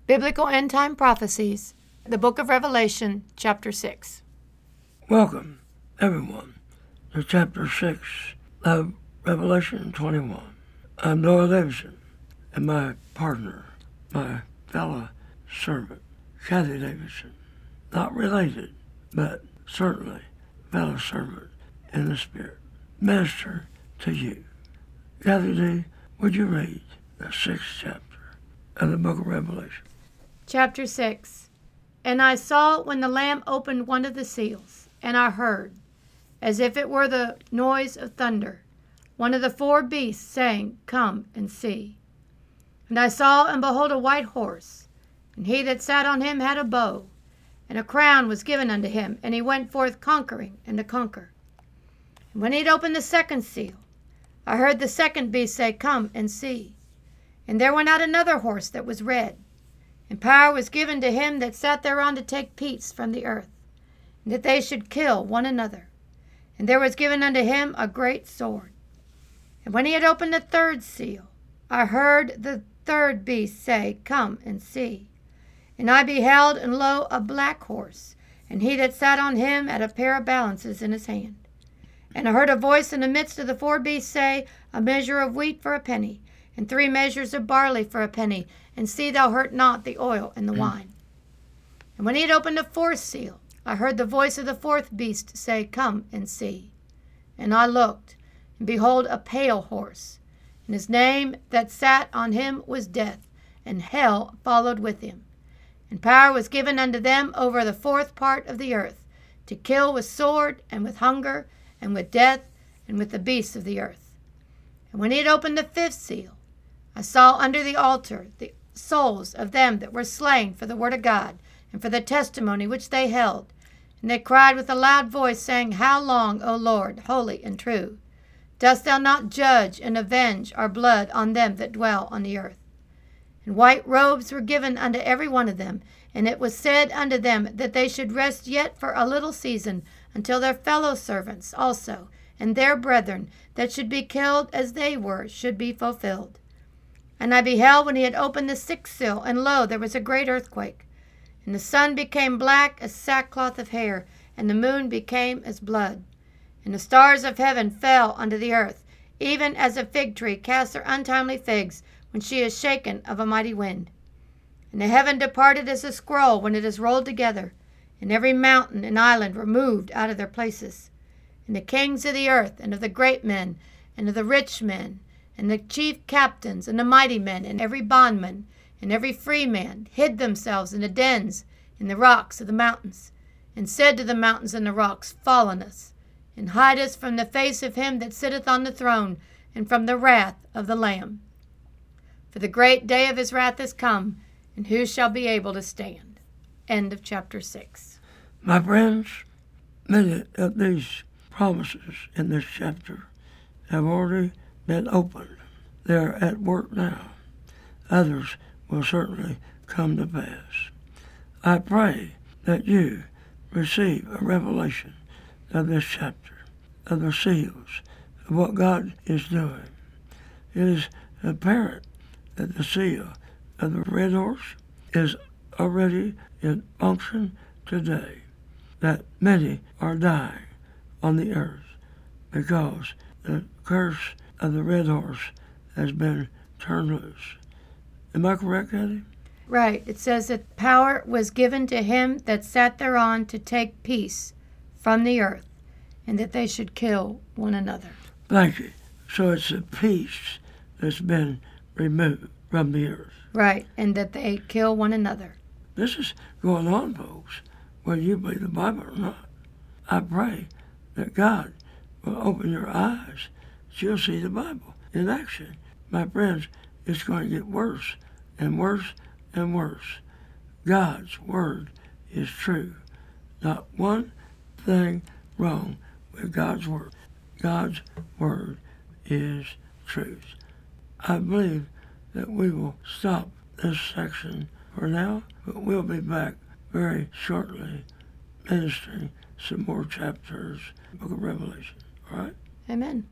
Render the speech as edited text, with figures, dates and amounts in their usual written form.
Biblical End Time Prophecies, the Book of Revelation, Chapter 6. Welcome, everyone, to Chapter 6 of Revelation 21. I'm Noah Davidson, and my partner, my fellow servant, Kathy Davidson. Not related, but certainly fellow servant in the Spirit. Minister to you. Kathy D., would you read the 6th chapter of the Book of Revelation? Chapter 6. And I saw when the Lamb opened one of the seals, and I heard, as if it were the noise of thunder, one of the four beasts saying, Come and see. And I saw, and behold, a white horse, and he that sat on him had a bow, and a crown was given unto him, and he went forth conquering and to conquer. And when he had opened the second seal, I heard the second beast say, Come and see. And there went out another horse that was red, and power was given to him that sat thereon to take peace from the earth, and that they should kill one another. And there was given unto him a great sword. And when he had opened the third seal, I heard the third beast say, Come and see. And I beheld, and lo, a black horse, and he that sat on him had a pair of balances in his hand. And I heard a voice in the midst of the four beasts say, A measure of wheat for a penny, and 3 measures of barley for a penny, and see thou hurt not the oil and the wine. And when he had opened the fourth seal, I heard the voice of the fourth beast say, Come and see. And I looked, and behold, a pale horse, and his name that sat on him was Death, and hell followed with him. And power was given unto them over the fourth part of the earth, to kill with sword, and with hunger, and with death, and with the beasts of the earth. And when he had opened the fifth seal, I saw under the altar the souls of them that were slain for the word of God, and for the testimony which they held. And they cried with a loud voice, saying, How long, O Lord, holy and true, dost thou not judge and avenge our blood on them that dwell on the earth? And white robes were given unto every one of them, and it was said unto them that they should rest yet for a little season, until their fellow servants also, and their brethren that should be killed as they were, should be fulfilled. And I beheld when he had opened the sixth seal, and lo, there was a great earthquake. And the sun became black as sackcloth of hair, and the moon became as blood. And the stars of heaven fell unto the earth, even as a fig tree casts her untimely figs when she is shaken of a mighty wind. And the heaven departed as a scroll when it is rolled together, and every mountain and island were moved out of their places. And the kings of the earth, and of the great men, and of the rich men, and the chief captains, and the mighty men, and every bondman, and every free man, hid themselves in the dens, in the rocks of the mountains, and said to the mountains and the rocks, Fall on us, and hide us from the face of him that sitteth on the throne, and from the wrath of the Lamb. For the great day of his wrath is come, and who shall be able to stand? End of chapter 6. My friends, many of these promises in this chapter have already been opened. They're at work now. Others will certainly come to pass. I pray that you receive a revelation of this chapter, of the seals, of what God is doing. It is apparent that the seal of the red horse is already in function today, that many are dying on the earth because the curse of the red horse has been turned loose. Am I correct, Eddie? Right. It says that power was given to him that sat thereon to take peace from the earth, and that they should kill one another. Thank you. So it's the peace that's been removed from the earth. Right, and that they kill one another. This is going on, folks, whether you believe the Bible or not. I pray that God will open your eyes so you'll see the Bible in action. My friends, it's going to get worse and worse and worse. God's word is true. Not one thing wrong with God's word. God's word is truth. I believe that we will stop this section for now, but we'll be back very shortly ministering some more chapters of the Book of Revelation. All right? Amen.